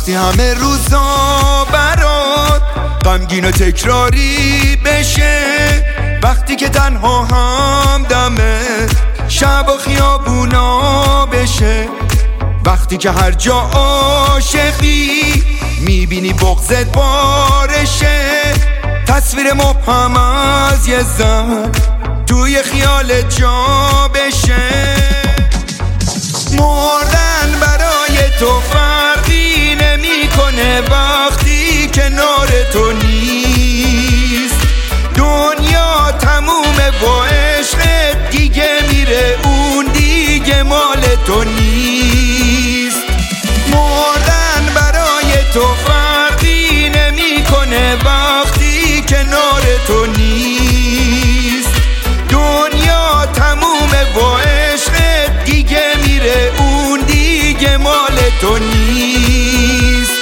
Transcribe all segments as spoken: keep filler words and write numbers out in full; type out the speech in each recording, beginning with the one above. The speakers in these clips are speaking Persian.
وقتی همه روزا برات غمگین و تکراری بشه، وقتی که تنها همدمه شب و خیابونا بشه، وقتی که هر جا عاشقی میبینی بغضت بارشه، تصویر مبهم از یه زن توی خیالت جا بشه. مردن برای تو فرقی نمیکنه وقتی کنار تو نیست، دنیا تمومه با عشقت دیگه میره، اون دیگه مال تو نیست. مردن برای تو فرقی نمیکنه وقتی کنار تو نیست، دنیا تمومه با عشقت دیگه میره، اون دیگه مال تو نیست.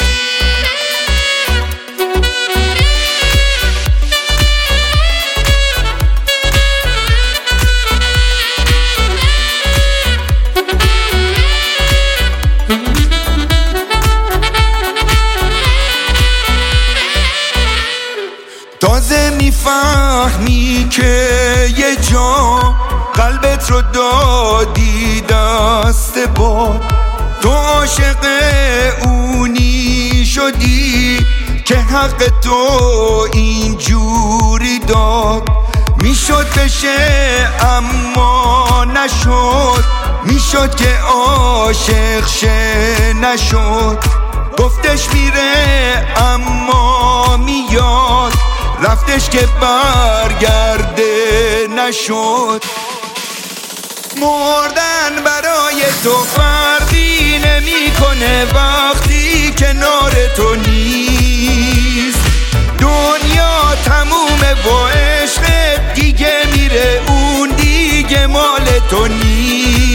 تازه میفهمی که یه جا قلبت رو دادی دست باد، تو عاشق اونی شدی که حق تو اینجوری داد. میشد بشه اما نشد، میشد که عاشق شه نشد، گفتش میره اما میاد، رفتش که برگرده نشد. مردن برای تو فرقی نمیکنه وقتی کنار تو نیست، دنیا تمومه با عشقت دیگه میره، اون دیگه مال تو نیست.